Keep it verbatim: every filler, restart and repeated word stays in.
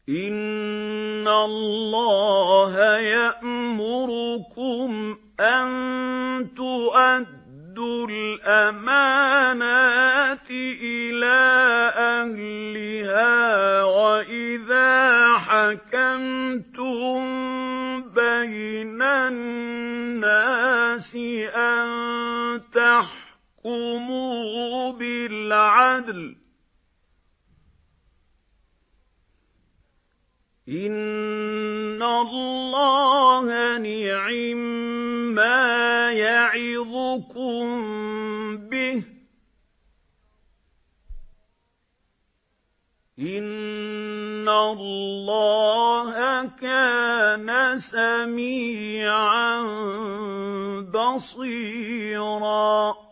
إِنَّ اللَّهَ يَأْمُرُكُمْ أَن تُؤَدُّوا الْأَمَانَاتِ إِلَىٰ أَهْلِهَا وَإِذَا حَكَمْتُم بَيْنَ النَّاسِ أَن تَحْكُمُوا بِالْعَدْلِ ۚ إِنَّ اللَّهَ نِعِمَّا يَعِظُكُم بِهِ ۗ إِنَّ اللَّهَ كَانَ سَمِيعًا بَصِيرًا